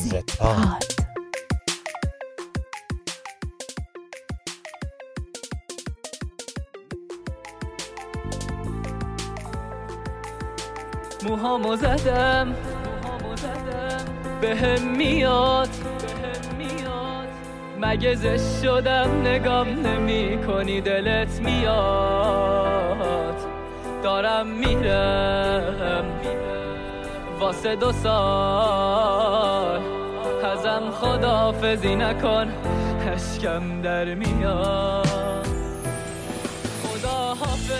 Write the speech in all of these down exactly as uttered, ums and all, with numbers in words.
زدپاد. موهامو زدم بهم میاد مگه زشت شدم نگام نمی کنی دلت میاد دارم میرم واسه دو سال ازم خداحافظی نکن اشکم در میاد خدا حافظ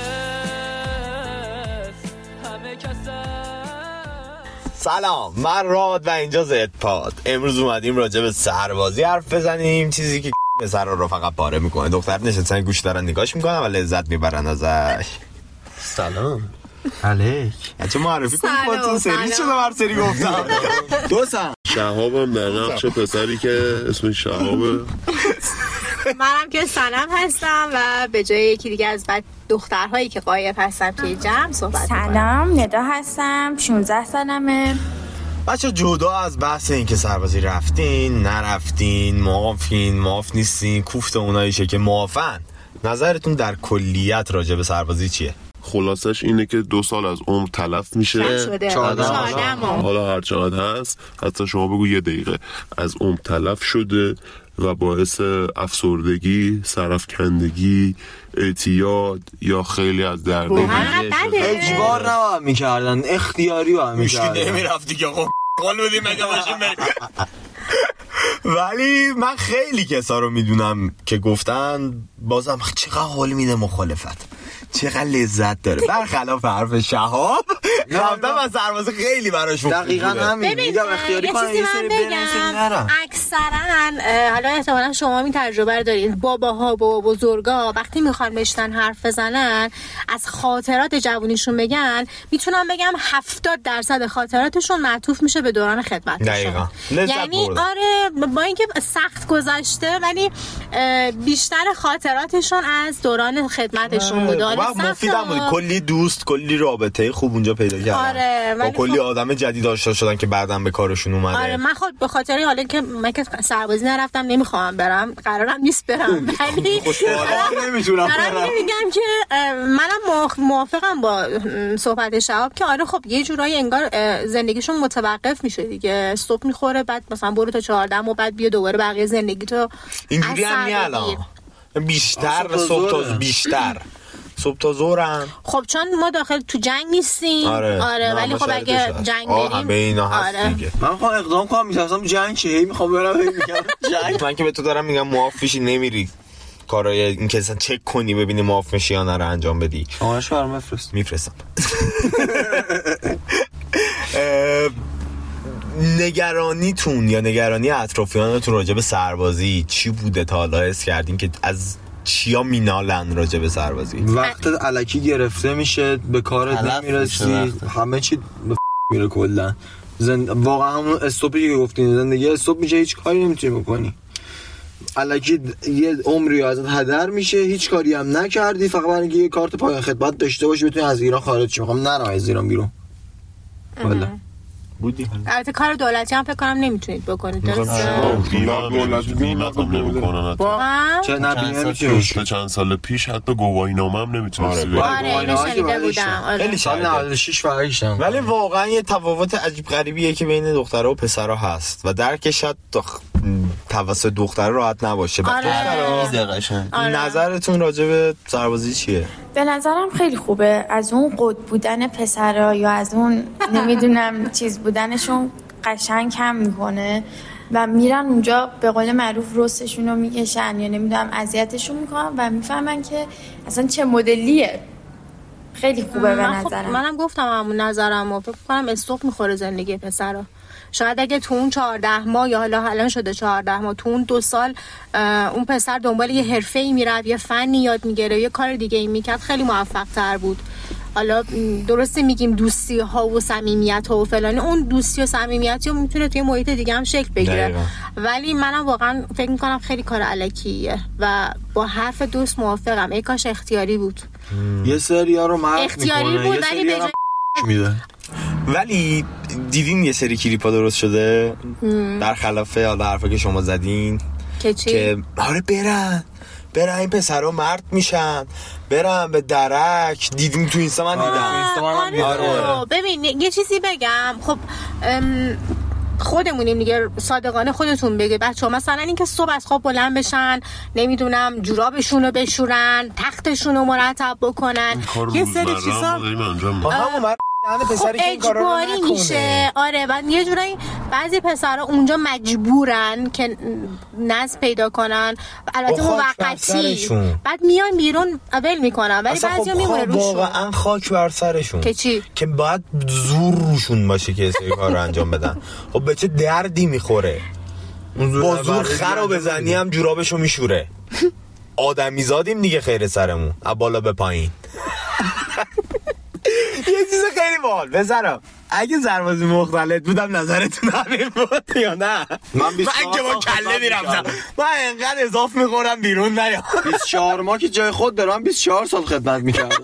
همه کسم. سلام، من راد و اینجا زدپاد. امروز اومدیم راجع به سربازی حرف بزنیم، چیزی که پسر رو فقط پاره میکنه. دختر نشستن گوش دارن نگاش میکنن و لذت میبرن ازش. سلام علیک. چه معرفی کنید خودتون؟ سری شده هر سری گفتم. دوستم شهابم در نقش پسری که اسمش شهابه. منم که سنم هستم و به جای یکی دیگه از بعد دخترهایی که غایب هستم توی جمع صحبت می‌کنم. سلام، ندا هستم، شانزده سالمه. بچه جدا از بحث این که سربازی رفتین نرفتین، معافین معاف نیستین، کوفت اوناییشه که معافن، نظرتون در کلیت راجع به سربازی چیه؟ خلاصش اینه که دو سال از عمر تلف میشه. چهارده حالا هر چقدر هست، حتی شما بگو یه دقیقه از عمر تلف شده و باعث افسردگی، سرافکندگی، اعتیاد یا خیلی از دردهای اجبار نباید میکردن، اختیاری باید میکردن. مشکی نمیرفت دیگه. خب قول بودیم مگه ماشین بریم. ولی من خیلی کسا رو میدونم که گفتن بازم چقدر حال میده مخالفت، چقدر لذت داره. برخلاف حرف شهاب رفتم از سربازی خیلی براش مفید بوده. دقیقاً همین. میگم اختیاری کنن یه سری برنسین نرم. اکثرا حالا احتمالاً شما این تجربه رو دارید، باباها بابا بزرگا وقتی میخوان بشتن حرف بزنن از خاطرات جوونیشون بگن، میتونم بگم هفتاد درصد خاطراتشون معطوف میشه به دوران خدمتشون. یعنی آره با اینکه سخت گذشته ولی بیشتر خاطراتشون از دوران خدمتشون بوده. مفیدم بود، کلی دوست، کلی رابطه خوب اونجا پیدا کردن. آره، با کلی خب... آدم جدید آشنا شدن که بعداً به کارشون اومده. آره من خود به خاطر حالا که من که سربازی نرفتم نمیخوام برم، قرارم نیست برم، ولی نمیتونم برم. میگم که منم موافقم با صحبت شهاب که آره خب یه جورایی انگار زندگیشون متوقف میشه دیگه، صبح میخوره بعد مثلا برو تا چهارده و بعد بیا دوباره بقیه زندگی تو اینجوری هم الان بیشتر صبح تا بیشتر صبح تا ظهرم. خب چون ما داخل تو جنگ نیستیم. آره, آره ولی خب اگه جنگ بریم همه اینا هست آره. دیگه. من میخوام اقدام کنم، میترسم جنگ شه، هی میخوام برم هی میگم جنگ. من که به تو دارم میگم معاف بشی نمیری کارای این که اصلا چک کنی ببینی معاف میشی یا نه رو انجام بدی. شماره‌اش برام بفرست. میفرستم. نگرانیتون یا نگرانی اطرافیانتون راجع به سربازی چی بوده تا حالا حس کردین که از چیا مینالن راجع به سربازی؟ وقتت الکی گرفته میشه، به کارت نمیرسی، همه چی به میره کلا. زند... واقعا همون استوپی که گفتین زندگی استوپ میشه، هیچ کاری نمیتونی بکنی. الکی یه عمری ازت هدر میشه، هیچ کاری هم نکردی، فقط برای اینکه یه کارت پایان خدمت داشته باشی بتونی از ایران خارج شی. میخوام نرم از ایران بیرون. والا بودی. البته کار دولتی هم فکر کنم نمیتونید بکنید، درسته؟ دولتی بیمه هم نمیکنن. چه نبیه نمیتونی. چند سال پیش حتی گواهی نامه هم نمیتونستی بگیری. آره اینو شنیده بودم. خیلی سال نود و شش فرقشم. ولی واقعا یه تفاوت عجیب غریبیه که بین دخترها و پسرها هست و درکش توسط دخترها راحت نباشه. دخترها نظرتون راجع به سربازی چیه؟ به نظرم خیلی خوبه. از اون قد بودن پسرا یا از اون نمیدونم چیز بودنشون قشنگ کم میکنه و میرن اونجا به قول معروف رستشون رو میکشن یا نمیدونم اذیتشون میکنن و میفهمن که اصلا چه مدلیه. خیلی خوبه به نظرم. خب منم گفتم همون نظرم و فکر کنم استوک میخوره زندگی پسرا. شاید اگه تو اون چهارده ماه یا حالا الان شده چهارده ماه، تو اون دو سال اون پسر دنبال یه حرفه‌ای میرفت، یه فنی یاد میگیره، یه کار دیگه ای میکرد، خیلی موفق تر بود. حالا درسته میگیم دوستی ها و صمیمیت ها و فلان، اون دوستی و صمیمیتی میتونه توی محیط دیگه هم شکل بگیره دقیقا. ولی منم واقعا فکر میکنم خیلی کار الکیه و با حرف دوست موافقم. ای کاش اختیاری بود. یه سری ها رو مرد اختیاری بود ولی به میده. ولی دیدین یه سری کلیپا درست شده در خلاف حالا حرفا که شما زدین که چی؟ که آره برن برن این پسرها مرد میشن برن به درک. دیدیم تو اینستا من دیدم. آره, آره. ببین یه چیزی بگم خب خودمونیم دیگه صادقانه خودتون بگه بچه ها مثلا این که صبح از خواب بلند بشن نمیدونم جورابشون رو بشورن تختشون رو مرتب بکنن یه سری چیزا خب اجباری میشه. آره بعد یه جورایی بعضی پسرها اونجا مجبورن که نظم پیدا کنن البته موقتی بعد میان بیرون اول میکنن ولی بعضیا میمونه روشون واقعا خاک بر سرشون که چی که باید زور روشون باشه که این کار رو انجام بدن. خب به چه دردی میخوره با زور خر رو بزنی هم جورابشو میشوره. آدمی زادیم دیگه خیر سرمون از بالا به پایین. یه چیز خیلی باحال بذارم اگه سربازی مختلط بودم نظرتون همین بود یا نه؟ من که با کله میرفتم من اینقدر اضاف میخورم بیرون نیا. بیست و چهار ماه که جای خود دارم بیست و چهار سال خدمت میکردم.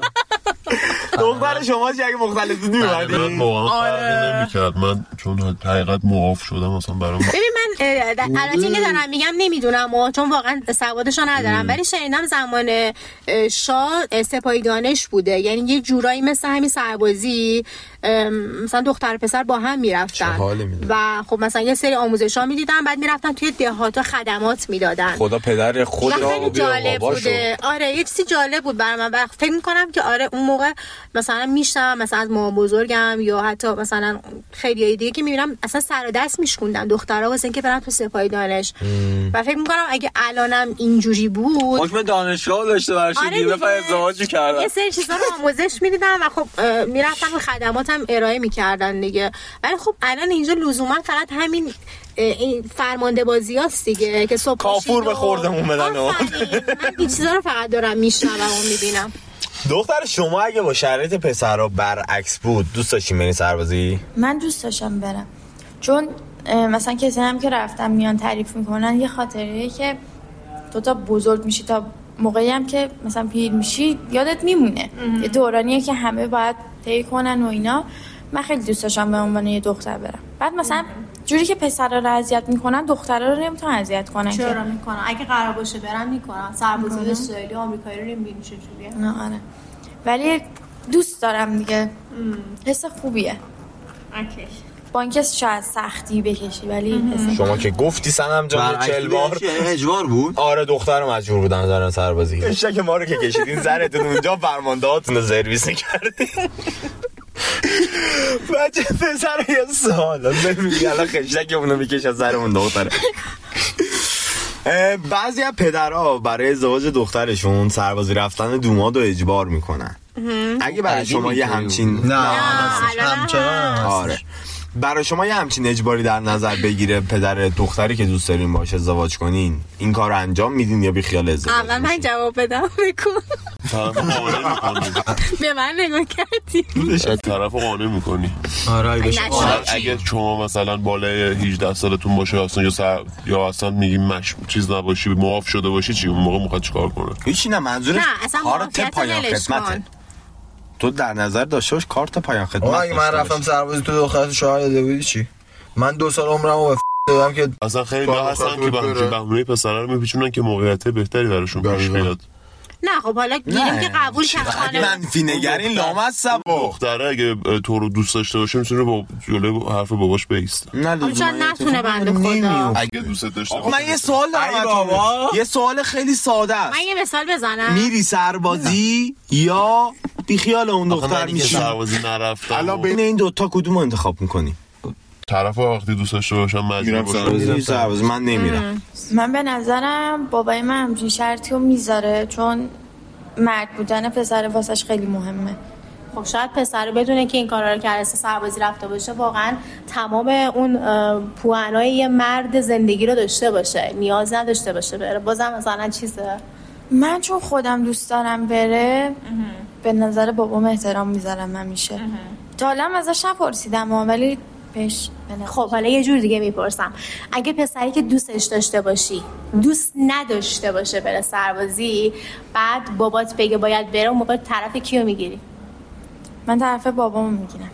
دختر شما چه اگه مختلط بود میومدی؟ من موقعا فرقی نمیکرد من چون حقیقت معاف شدم مثلا برام. ببین من البته اینکه دارم میگم نمیدونم چون واقعا سوادشو ندارم ولی شنیدم زمان شاه سپاهی دانش بوده یعنی یه جورایی مثل همین سربازی مثلا دختر پسر با هم میرفتن و خب مثلا یه سری آموزش‌ها میدیدن بعد میرفتن توی دهات خدمات میدادن. خدا پدر خود را جالب بوده. آره یه چیزی جالب بود برای من و فکر می‌کنم که آره اون موقع مثلا میشتم مثلا از مامان بزرگم یا حتی مثلا خیلی دیگه که میبینم اصلا سر و دست میشکوندن دخترها واسه اینکه برن تو سپاهی دانش و فکر می‌کنم اگه الانم اینجوری بود حکم دانشگاه داشته براش دیگه بفر ازدواج کردن یه سری چیزا رو آموزش میدیدن و خب میرفتن و خدمات هم ارائه میکردن دیگه. ولی خب الان اینجا لزوما فقط همین این فرمانده بازی هست دیگه که صبح کافور به خوردمون بدن. من این چیزا رو فقط دارم میشنوم و میبینم. دختر شما اگه با شرایط پسرها برعکس بود دوست داشتی بری سربازی؟ من دوست داشتم برم چون مثلا کسی هم که رفتم میان تعریف میکنن یه خاطریه که تو تا بزرگ میشی تا موقعی هم که مثلا پیر میشی یادت میمونه. یه دورانیه که همه باید طی کنن و اینا. من خیلی دوست داشتم به عنوان یه دختر برم. بعد مثلا جوری که پسرا رو اذیت میکنن دخترا رو نمیتونن اذیت کنن. چرا میکنن؟ اگه قرار باشه برن میکنن. سربازی اسرائیلی و آمریکایی رو نمیبینی چجوریه. نه آره. ولی دوست دارم دیگه. حس خوبیه. اوکی. با اینکه شاید سختی بکشی ولی شما که گفتی سنم جان چهل بار اجبار بود. آره دختر مجبور بودن دارن سربازی. اشتک ما رو که کشیدین سرتون اونجا فرماندهاتون رو سرویس کردین. بچه پسر یه سوال ببینی الان خشتکمون رو میکشه از سرمون دختره. بعضی از پدرها برای ازدواج دخترشون سربازی رفتن دوماد رو اجبار میکنن. اگه برای شما یه همچین نه همچنان آره برای شما یه همچین اجباری در نظر بگیره پدر دختری که دوست دارین باش ازدواج کنین این کار رو انجام میدین یا بی خیال ازدواج؟ اول من جواب بدم بکن. طرف قانع میکنی به من نگاه کردی طرف قانع میکنی. آره اگه شما مثلا بالای هجده سالتون باشه اصلا یا سر... یا اصلا میگیم مش چیز نباشی معاف شده باشی چی اون موقع میخواد چیکار کنه؟ هیچی نه منظورش کارت پایان خدمته. تو در نظر داشته باش کارت پایان خدمت. اگه من رفتم سربازی تو دخترت شوهر داده بودی چی؟ من دو سال عمرمو به دادم که اصلا خیلی هستن که به بهونه پسرا رو میپیچونن که موقعیت بهتری براشون پیش بیاد. نه خب حالا گیریم که قبول کرد خانه منفی نگرین لامصب دختره اگه تو رو دوست داشته باشه میتونه با جلوی حرف باباش بیسته. نه چون نتونه بنده خدا اگه دوست داشته باشه. من یه سوال دارم یه سوال خیلی ساده است. من یه مثال بزنم. میری سربازی یا بی خیال اون دختر میشی؟ سربازی نرفتم. الان بین این دو تا کدومو انتخاب میکنی؟ طرف وقتی دوست داشته باشم مجبور باشم سربازی من نمیرم. من به نظرم بابای من همچین شرطی رو میذاره چون مرد بودن پسر واسش خیلی مهمه. خب شاید پسر بدونه که این کارا رو کرده سربازی رفته باشه واقعا تمام اون پوانای یه مرد زندگی رو داشته باشه نیاز نداشته باشه بره بازم مثلا چیزه. من چون خودم دوست دارم بره به نظر بابام احترام میذارم همیشه. تا حالا ازش نپرسیدم ولی پیش خب حالا یه جور دیگه میپرسم اگه پسری که دوستش داشته باشی دوست نداشته باشه بره سربازی بعد بابات بگه باید بره اون موقع طرف کیو میگیری؟ من طرف بابامو میگیرم.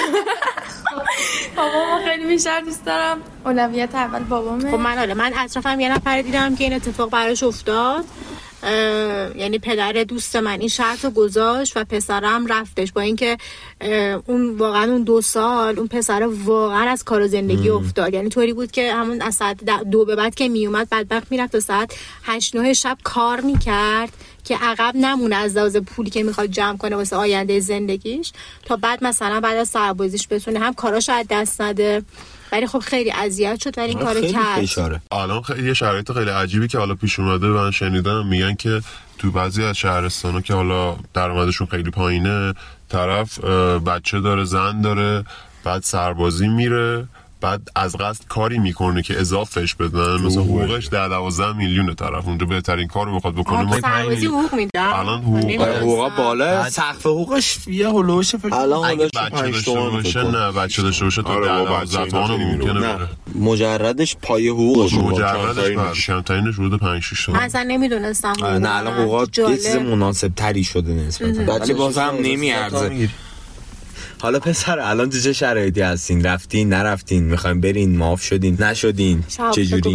بابامو خیلی بیشتر دوست دارم. اولویت اول بابامه. خب من حالا من اطرافم یه نفر دیدم که این اتفاق براش افتاد. یعنی پدر دوست من این شرط رو گذاشت و پسرم رفتش، با اینکه اون واقعا اون دو سال اون پسر واقعا از کار و زندگی افتاد. یعنی طوری بود که همون از ساعت دو به بعد که میومد بدبخت میرفت تا ساعت هشت نه شب کار میکرد که عقب نمونه از لحاظ پولی که میخواد جمع کنه واسه آینده زندگیش، تا بعد مثلا بعد از سربازیش بتونه هم کاراشو از دست نده. ولی خب خیلی اذیت شد ولی این کارو کرد. الان خیلی یه شرایط خیلی عجیبی که حالا پیش اومده من شنیدم، میگن که تو بعضی از شهرستانا که حالا درآمدشون خیلی پایینه، طرف بچه داره، زن داره، بعد سربازی میره، بعد از قصد کاری میکنه که اضافهش بدن، مثلا حقوقش ده دوازده میلیون، طرف اونجا بهترین کارو میخواد بکنه. ما سربازی حقوق میدن الان حقوقا بالا، سقف حقوقش یه هولوش الان اگه بچه داشته باشه نه بچه داشته باشه تا ده دوازده تومن ممکنه بره. مجردش پای حقوقش مجردش کمترینش حدود پنج شش تومن. من اصلا نمیدونستم. نه الان حقوقا یه چیز مناسب تری شده نسبتا، ولی بازم نمیارزه. حالا پسر الان تو چه شرایطی هستین؟ رفتین نرفتین؟ میخواین برین؟ معاف شدین نشدین؟ چه جوری؟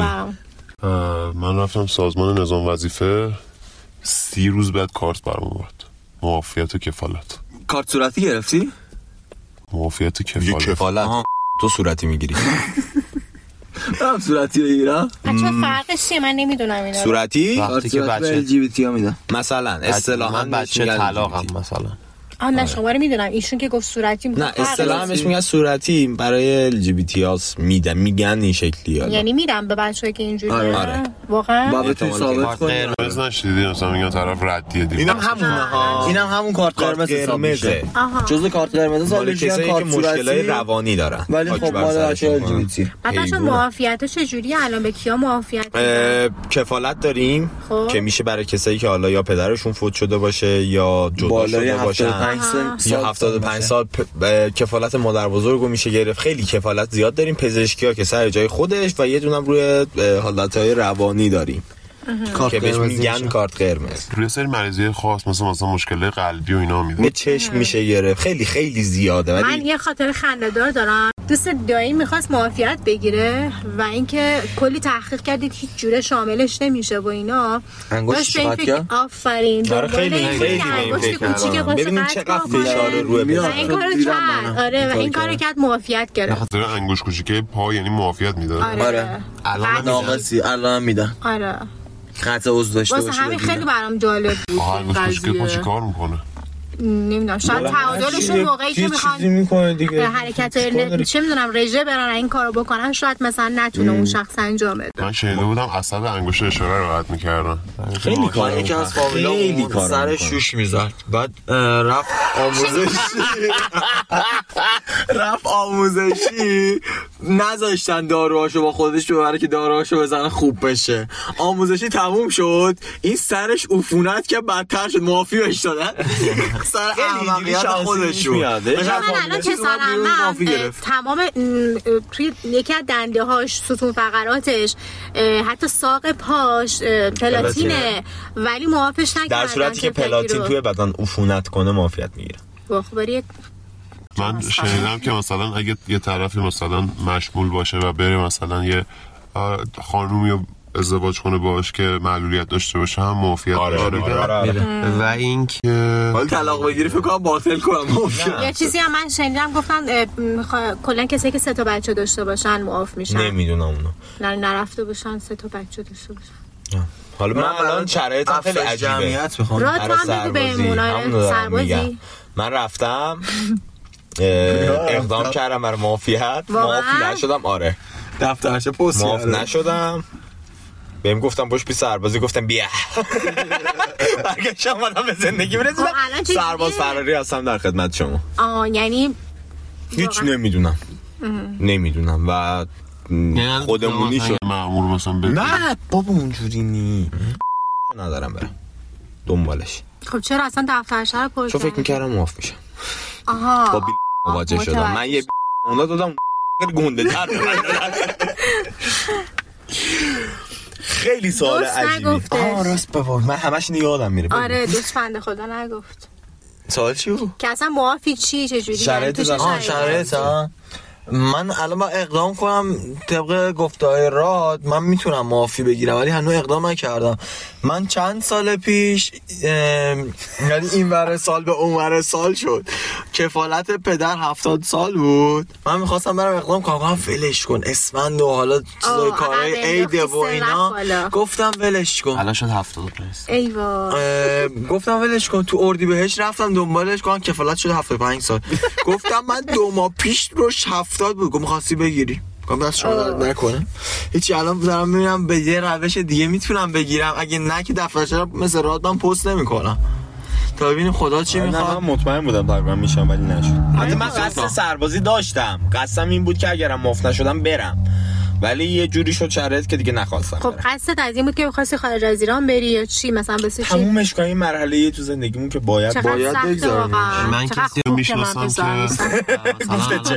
من رفتم سازمان نظام وظیفه، سی روز بعد کارت برام اومد، معافیت و کفالت. کارت صورتی گرفتی؟ معافیت و کفالت. کفالت تو صورتی میگیری؟ من صورتی بگیرم؟ بچه فرقش چیه؟ من نمیدونم اینا. صورتی؟ وقتی که بچه ال جی بی تی ها میدن مثلا اصطلاحاً بچه طلاقم مثلا. آه نه شما رو میدونم، ایشون که گفت صورتی میگه. نه اصطلاحاً بهش میگن صورتی، برای ال جی بی تی هاست میدن، میگن این شکلی ها. یعنی میرم به بچه‌ای که اینجوریه. آره. واقعا بابا تو ثابت کنی. قرمز نشدیدی مثلا میگن طرف ردیه دیگه. اینم همونه ها. اینم همون کارت قرمز حساب میشه. جزء کارت قرمز حساب میشه کسایی که مشکلای روانی دارن. ولی خب مال بچه ال جی بی تی. بعدش معافیت چه جوریه الان؟ به کیا معافیت میدن؟ کفالت داریم که میشه برای کسایی که حالا یا پدرشون فوت شده باشه یا جدا شده باشن یا هفتاد و پنج سال کفالت مادر بزرگو میشه گرفت. خیلی کفالت زیاد داریم. پزشکیا که سر جای خودش و یه دونم روی حالتهای روانی داریم که بهش میگن کارت قرمز. روی سری مریضی خاص مثلا مثلا مشکل قلبی و اینا میده. به چشم میشه گرفت. خیلی خیلی زیاده. ولی من یه خاطر خنده‌دار دارم. دوست دایی میخواست معافیت بگیره و اینکه کلی تحقیق کردید هیچ جوره شاملش نمیشه و اینا. انگشت فقط آفرین. داره خیلی خیلی این فکر. ببینید چقدر فشار روی میاد. این کارو کرد. آره و این کارو کرد معافیت گرفت. خاطر انگشت کوچیکه پا یعنی معافیت میده. آره. الان ناقصی الان میدن. آره. قطع عضو داشته باشه. واسه همین خیلی برام جالب بود این قضیه. پا چیکار میکنه؟ نمیدونم شاید تعادلشون موقعی که میخوان حرکت چه میدونم رژه برن این کارو بکنن شاید مثلا نتونه اون شخص انجام بده. من شنیده بودم عصب انگشت اشاره رو قطع میکردن. خیلی کار یکی از فامیلا سر شوش میذارد، بعد رفت آموزشی رفت آموزشی نذاشتن داروهاشو با خودش ببره که داروهاشو بزنه خوب بشه. آموزشی تموم شد، این سرش عفونت که بدتر شد، معافی بهش دادن سر احمقیت خودشون. من الان پسرم تمام توی یکی از دنده هاش، ستون فقراتش، حتی ساق پاش پلاتینه ولی معافش نکردن. در صورتی که پلاتین توی بدن عفونت کنه معافیت میگیره. خب من شنیدم که مثلا اگه یه طرفی مثلا مشمول باشه و بره مثلا یه خانومی رو ازدواج کنه باش که معلولیت داشته باشه هم معافیت آره آره آره آره. و اینکه ولی طلاق بگیری فکر کنم باطل کنم معافیت. یه چیزی هم من شنیدم گفتن کلا کسایی که سه تا بچه داشته باشن معاف میشن. نمیدونم اونو. نه نرفته باشن سه تا بچه داشته باشن. حالا من الان شرایطم خیلی عجیبه. جمعیت میخوام. رات هم بگو بهمون. آره سربازی. من رفتم اقدام کردم برای معافیت، معاف نشدم. آره دفترچه پست معاف نشدم. بهم گفتم باش بی سربازی، گفتم بیا. برگشتم اومدم به زندگی برسیدم. سرباز فراری هستم در خدمت شما. آه یعنی هیچ نمیدونم نمیدونم و خودمونی شد مأمور مثلا بگیر. نه بابا اونجوری نی ندارم برم دنبالش. خب چرا اصلا دفترچه رو پرسیدن؟ چون فکر میکردم معاف میشم. آها با بی مواجه شدم. من یه اونا دادم گنده تر. خیلی سوال عجیبی. آه راست بابا من همش یادم میره. آره دوست بنده خدا نگفت. سوال چی بود؟ که اصلا موافی چی چجوری شرایط یعنی تو چه زمان. شرایطی؟ شرایط ها من الان با اقدام کنم طبق گفته‌های راد من میتونم معافی بگیرم ولی هنوز اقدام نکردم. من چند سال پیش یعنی این ور سال به اون ور سال شد کفالت پدر هفتاد سال بود من میخواستم برم اقدام کنم گفتم ولش کن اسفند و حالا چیزای کارهای عید و اینا گفتم ولش کن الان شد هفتاد پس ای وای گفتم ولش کن تو اردیبهشت رفتم دنبالش کنم کفالت شده هفتاد و پنج سال گفتم من دو ماه پیش روش هفتاد بود گفتم خواستی بگیری گفتم دست شما درد نکنه هیچی الان دارم میبینم به یه روش دیگه میتونم بگیرم اگه نه که دفترچه مثل راد من پست نمیکنم تا ببینیم خدا چی میخواد. من مطمئن بودم تقریبا میشم ولی نشد. حتی من قصد سربازی داشتم قصدم این بود که اگرم معاف نشدم برم ولی یه جوری شد شرایط که دیگه نخواستم. خب قصدت از این بود که بخواستی خارج از ایران بری یا چی مثلا بسه چی؟ تمومش کنم این مرحله تو زندگیمون که باید باید بگذاریم. من کسی رو میشناسم که مثلا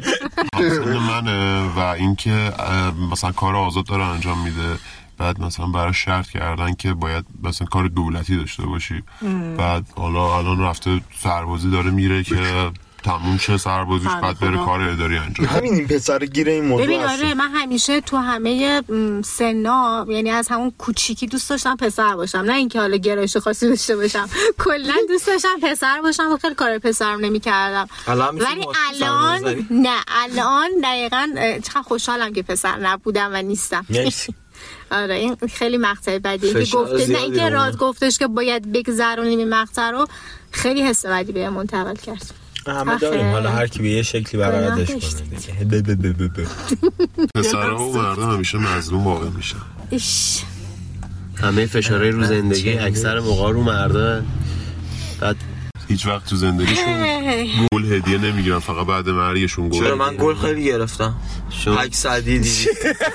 منه و اینکه مثلا کار آزاد داره انجام میده بعد مثلا برای شرط کردن که باید مثلا کار دولتی داشته باشی بعد حالا الان رفته سربازی داره میره که تموم شه سربازیش بعد بره کار اداری انجام. همین این پسر گیره این موضوع. ببین آره من همیشه تو همه سنا یعنی از همون کوچیکی دوست داشتم پسر باشم نه اینکه حالا گرایش خاصی داشته باشم کلا دوست داشتم پسر باشم و خیلی کار پسرم نمی‌کردم ولی الان نه الان دقیقاً چقدر خوشحالم که پسر نبودم و نیستم. مرسی. آره این خیلی مقطع بدی که گفته نه اینکه راز گفتش که باید بگذرونیم این مقطع رو خیلی حس بدی به منتقل کرد. همه داریم حالا هر کی به یه شکلی برآوردش کنه دیگه. ب ب ب ب پسرها و مردم همیشه مظلوم واقع میشن. ایش همه فشارهای رو زندگی اکثر موقع رو مردن بعد هیچ وقت تو زندگیشون گل هدیه نمیگیرن فقط بعد مرگشون گل. چرا من گل خیلی گرفتم پک صدی دیدی.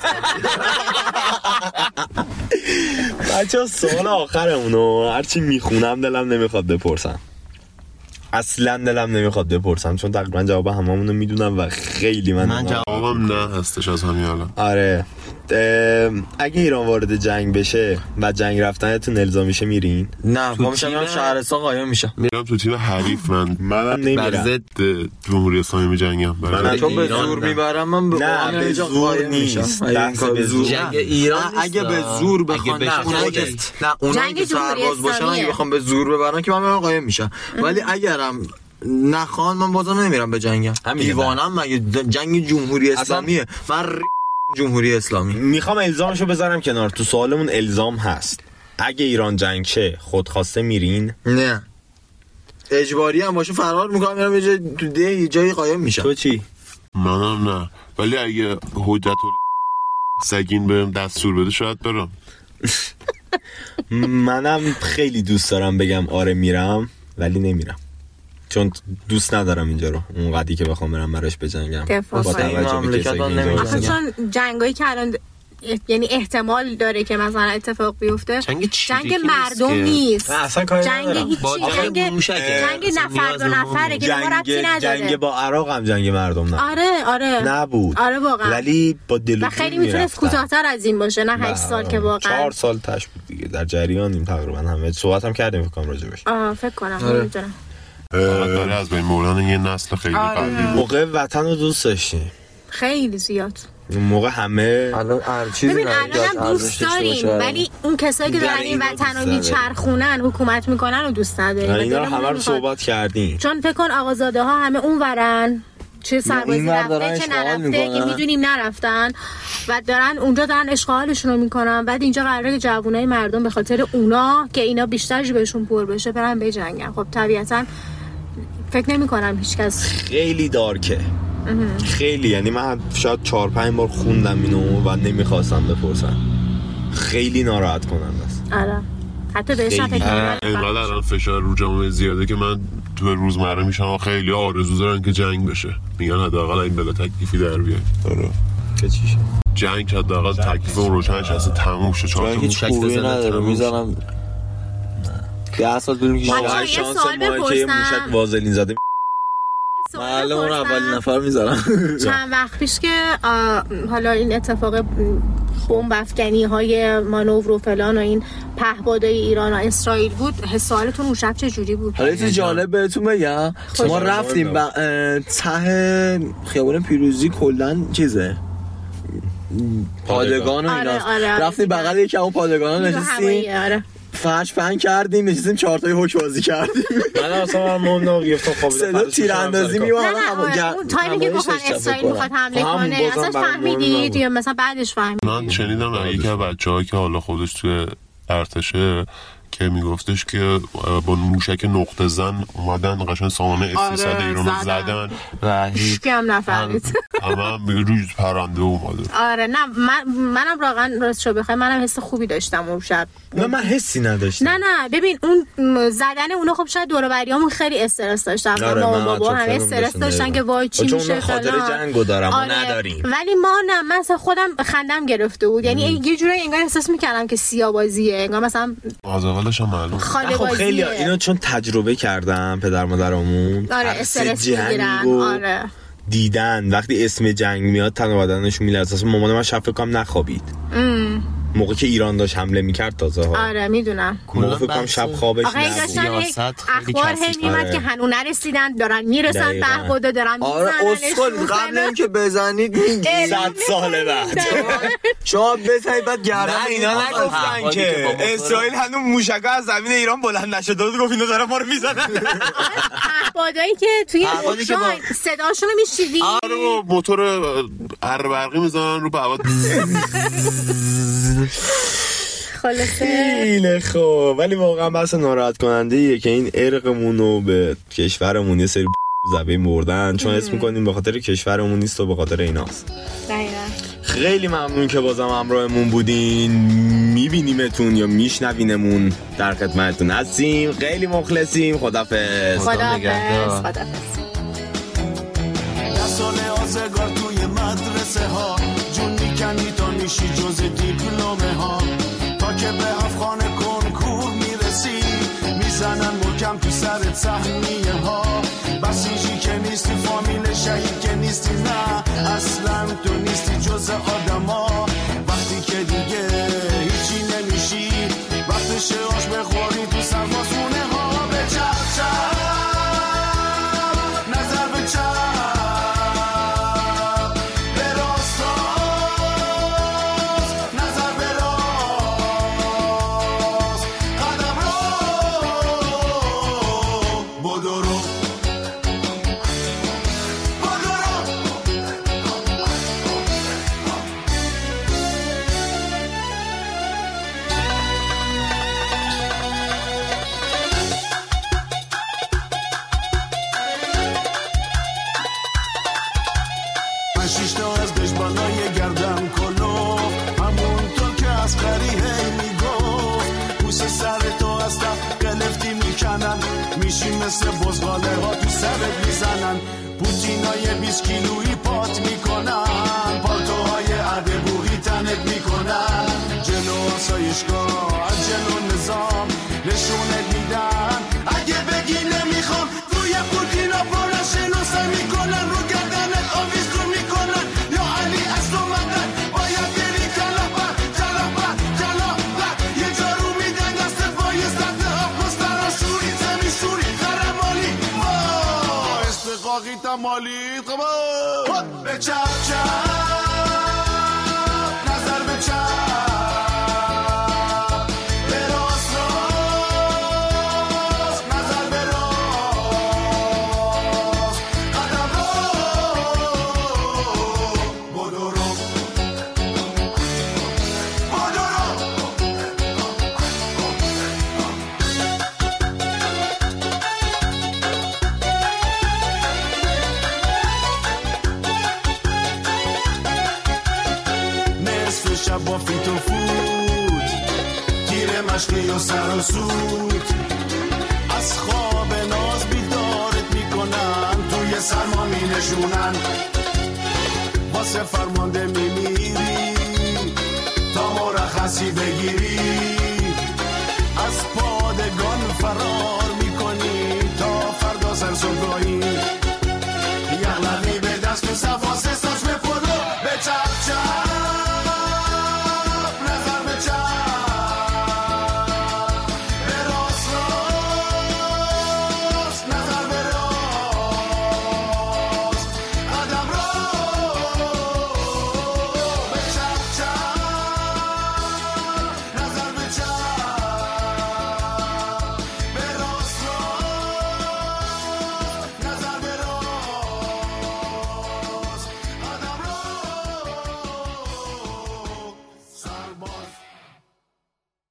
بچه سوال آخرمونو هرچی میخونم دلم نمیخواد بپرسم اصلا دلم نمیخواد بپرسم چون تقریبا جواب هممونو میدونم و خیلی من من جوابم نه هستش از همین الان. آره اگه ایران وارد جنگ بشه و جنگ رفتنتون الزام میشه میرین؟ نه با میشم میرم شهرستان قایم میشم میرم تو تیم حریف. من منم نمیرم بر ضد جمهوری اسلامی میجنگم. چون به زور میبرم من نه به زور نیست بحث به زور جنگ ایران اگه به زور بخوان نه اونایی که نه اونایی که سرباز باشن اگه بخوام به زور ببرن که من میرم قایم میشم ولی اگرم نخوان من بازم نمیرم به جنگم. دیوانم مگه جنگ جمهوری اسلامیه من جمهوری اسلامی. میخوام الزامشو بذارم کنار تو سوالمون الزام هست اگه ایران جنگ شه خودخواسته میرین؟ نه اجباری هم باشه فرار میکنم میرم یه جای تو ده یه جایی قایم میشم. تو چی؟ منم نه ولی اگه حجت سگین بهم دستور بده شاید برم. منم خیلی دوست دارم بگم آره میرم ولی نمیرم چون دوست ندارم اینجا رو اونقدری که بخوام برم براش بجنگم با توجه به کسایی که اینجا چون جنگایی که الان یعنی احتمال داره که مثلا اتفاق بیفته جنگ, جنگ مردم نیست جنگ هیچی جنگ جنگ نفر دو نفره که ما ربطی نداره. جنگ با عراق هم جنگ مردم نه آره آره نبود آره واقعا ولی با دل و خیلی میتونست کوتاه‌تر از این باشه نه هشت سال که واقعا چهار سال تاش بود دیگه در جریانیم تقریبا همه صحبت هم کردیم فکر کنم راجبش. آه فکر کنم نمیدونم داره از بین مردن یه نسل خیلی قوی. موقع وطن رو دوست داشتیم خیلی زیاد اون موقع همه الان هر چیزی ببین الان هم دوست داریم ولی اون کسایی که دارن این وطن رو میچرخونن حکومت میکنن رو دوست نداریم. اینا همه رو صحبت کردیم چون فکر کن آقازاده ها همه اون ورن چه سربازی رفته چه نرفته که میدونیم نرفتن و دارن اونجا دارن اشغالشون رو میکنن بعد اینجا قراره که جوانای مردم به خاطر اونا که اینا بیشتر جیبشون پر بشه برن بجنگن. خب طبیعتا فکر نمی کنم هیچ کس خیلی دارکه خیلی یعنی من شاید چهار پنج بار خوندم اینو و نمیخواستم بپرسم خیلی ناراحت کننده است. آره حتی بهش فکر کنم اینقدر الان فشار رو جامعه زیاده که من تو روزمره میشم خیلی آرزو دارن که جنگ بشه میگن حداقل این بلا تکلیفی در بیاد. آره که چیشه جنگ حداقل تکلیف اون روشنش اصلا تموم شه چهار تا هیچ خوبی نداره میذارم ده سال طول میکشه. ما شانس ما که موشک وازلین زده معلم اون اولین نفر میذارم. چند وقت پیش که حالا این اتفاق بمب افکنی های مانور و فلان و این پهپادهای ایران و اسرائیل بود، حسالتون اون شب چه جوری بود؟ حالا چیز جالب بهتون بگم، ما رفتیم ب... ته خیابان پیروزی کلا چیزه پادگان و اینا. آره آره رفتیم بغل یکی اون پادگان نشستیم، آره. فرش پهن کردیم، نشستیم چهار تای حک بازی کردیم. من اصلا من ناگی خواب صدا تیراندازی میومد همون اون تایمی که گفتن اسرائیل میخواد حمله کنه اصلا فهمیدید یا مثلا بعدش فهمیدید؟ من شنیدم یکی از بچه‌ها که حالا خودش توی ارتشه که میگفتش که با موشک نقطه زن اومدن قشنگ سامانه اس سیصد ایرانو زدن و هیچ کم نفهمید. همه روز پرنده اومده. آره نه من منم واقعا راستشو بخوام منم حس خوبی داشتم اون شب. نه من حسی نداشتم. نه نه ببین اون زدن اونا خب شاید دور و بریامون خیلی استرس داشتن. آره ما بابا همه استرس داشتن که وای چی میشه خاطر جنگو دارم آره. ما نداریم. ولی ما نه من مثلا خودم خندم گرفته بود. یعنی یه جوری انگار احساس میکردم که سیاه بازیه. انگار مثلا از اولش هم معلوم. خب خیلی اینو چون تجربه کردم پدر مادرمون. آره استرس میگیرن. آره دیدن وقتی اسم جنگ میاد تن و بدنشون میلرزه. اصلا مامان من شب فکر کنم نخوابید. ام. موقع که ایران داشت حمله میکرد تازه ها. آره میدونم. موقع فکر کنم شب خوابش نبود. سیاست اخبار هم میاد که هنوز نرسیدن دارن میرسن بهبوده دارن میزنن. آره اسکل قبل اینکه بزنید میگی صد سال بعد شما بزنید بعد گردن. نه اینا نگفتن که اسرائیل هنوز موشک‌ها از زمین ایران بلند نشده بود گفت اینا دارن ما رو میزنن. اخبارایی که توی اوشان صداشون رو میشنیدی؟ آره موتور ار برقی میزنن رو هوا. خلاصه خیلی خوب ولی واقعا بحث ناراحت کننده ایه که این ارقمون رو به کشورمون یه سری زبه مردن چون اسم میکنیم به خاطر کشورمون نیست و به خاطر ایناست. دقیقاً. خیلی ممنون که بازم همراهمون بودین. میبینیمتون یا میشنوینمون در خدمتتون هستیم. خیلی مخلصیم. خدافظ. خدافظ. خدافظ. سال آزگار توی مدرسه ها جون میکنی تا میشی جز دیپلومه ها تا که به افغان کنکور میرسی میزنن محکم تو سرت سهمیه ها بسیجی که نیستی فامیل شهید که نیستی نه اصلا تو نیستی جز آدم ها وقتی که دیگه هیچی نمیشی وقتش آش بخوری تو سرماسونه ها به چپ چپ نظر به چپ مثل بزغاله ها تو سرت میزنن پوتینای بیست کیلویی پات میکنن پالتوهای عدبوهی تنت میکنن جلو آسایشگاه از جلو نظام نشونت میدن اگه بگی نمیخوام توی پوتینا پارا شناسه میکنن رو گردنت آویزون میکنن یا علی از تو مدن باید بری جلابر جلابر جلابر یه جارو میدن دست پای سطح آب مسترا شوری زمین شوری استقاقی تمالی خب به چپ چپ نظر به چپ به راست راست نظر به راست قدم رو بدو رو بدو رو شب با فیت و فوت تیر مشقی و سر و سود از خواب ناز بیدارت میکنن توی سرما می نشونن واسه فرمانده میمیری تا مرخصی بگیری